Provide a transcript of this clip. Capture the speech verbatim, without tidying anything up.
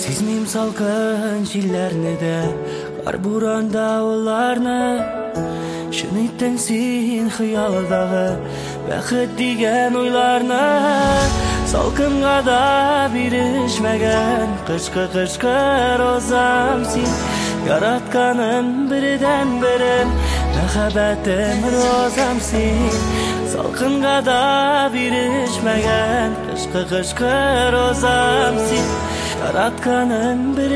Сезмейм салқын желләрне дә, қар буранда оларны. Шын иттең син хыялдагы бәхет дигән уйларны. Салкынга да бирешмәгән кышкы-кышкы розам син. Яратканым бердән берем, мәхәббәтем розам син. Салкынга да бирешмәгән кышкы-кышкы розам син. Яратканым